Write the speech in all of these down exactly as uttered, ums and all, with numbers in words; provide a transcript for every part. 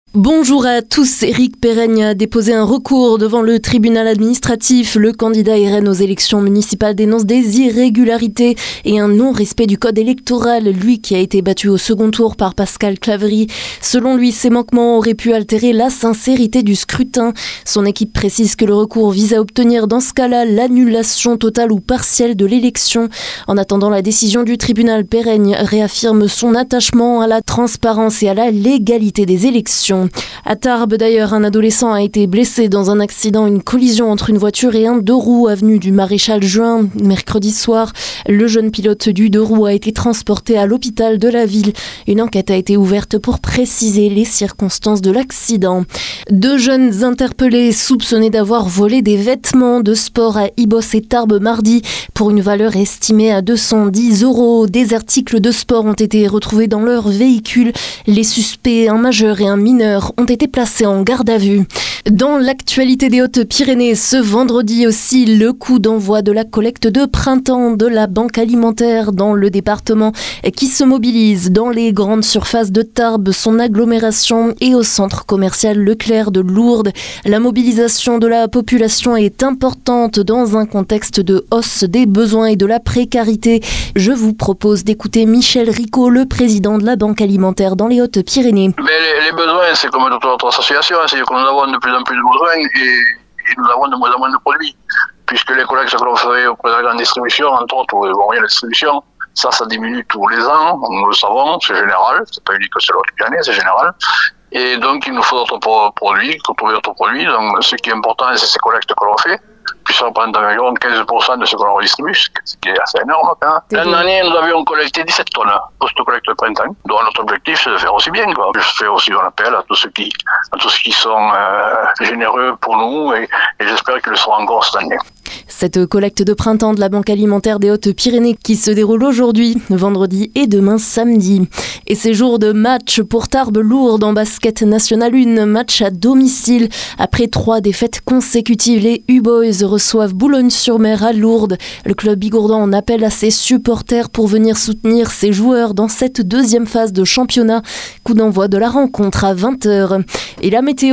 Bonjour à tous. Éric Perraigne a déposé un recours devant le tribunal administratif. Le candidat R N aux élections municipales dénonce des irrégularités et un non-respect du code électoral, lui qui a été battu au second tour par Pascal Claverie. Selon lui, ces manquements auraient pu altérer la sincérité du scrutin. Son équipe précise que le recours vise à obtenir dans ce cas-là l'annulation totale ou partielle de l'élection. En attendant la décision du tribunal, Perraigne réaffirme son attachement à la transparence et à la légalité des élections. À Tarbes d'ailleurs, un adolescent a été blessé dans un accident, une collision entre une voiture et un deux roues avenue du Maréchal Juin, mercredi soir. Le jeune pilote du deux roues a été transporté à l'hôpital de la ville. Une enquête a été ouverte pour préciser les circonstances de l'accident. Deux jeunes interpellés soupçonnés d'avoir volé des vêtements de sport à Ibos et Tarbes mardi pour une valeur estimée à deux cent dix euros. Des articles de sport ont été retrouvés dans leur véhicule. Les suspects, un majeur et un mineur, ont été placés en garde à vue. Dans l'actualité des Hautes-Pyrénées, ce vendredi aussi, le coup d'envoi de la collecte de printemps de la Banque alimentaire dans le département qui se mobilise dans les grandes surfaces de Tarbes, son agglomération et au centre commercial Leclerc de Lourdes. La mobilisation de la population est importante dans un contexte de hausse des besoins et de la précarité. Je vous propose d'écouter Michel Ricot, le président de la Banque alimentaire dans les Hautes-Pyrénées. Mais les, les besoins, c'est comme toute autre association, c'est-à-dire que nous avons de plus en plus de besoins et, et nous avons de moins en moins de produits. Puisque les collectes que l'on fait auprès de la grande distribution, entre autres, ou la distribution, ça, ça diminue tous les ans, nous le savons, c'est général, c'est pas unique que c'est l'autre année, c'est général. Et donc, il nous faut d'autres produits, trouver d'autres produits. Donc, ce qui est important, c'est ces collectes que l'on fait, puis ça représente environ quinze pour cent de ce que l'on redistribue, ce qui est assez énorme. Hein. L'année dernière, nous avions collecté dix-sept tonnes post-collecte de printemps, dont notre objectif, c'est de faire aussi bien, quoi. Je fais aussi un appel à tous ceux qui, à tous ceux qui sont euh, généreux pour nous, et, et j'espère qu'ils le seront encore cette année. Cette collecte de printemps de la Banque alimentaire des Hautes-Pyrénées qui se déroule aujourd'hui, vendredi et demain samedi. Et ces jours de match pour Tarbes Lourdes en basket national un, match à domicile. Après trois défaites consécutives, les U-Boys reçoivent Boulogne-sur-Mer à Lourdes. Le club bigourdan en appelle à ses supporters pour venir soutenir ses joueurs dans cette deuxième phase de championnat. Coup d'envoi de la rencontre à vingt heures. Et la météo ?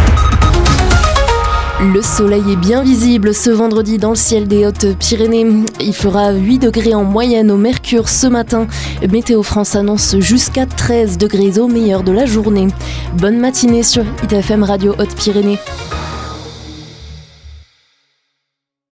Le soleil est bien visible ce vendredi dans le ciel des Hautes-Pyrénées. Il fera huit degrés en moyenne au mercure ce matin. Météo France annonce jusqu'à treize degrés au meilleur de la journée. Bonne matinée sur I T F M Radio Hautes-Pyrénées.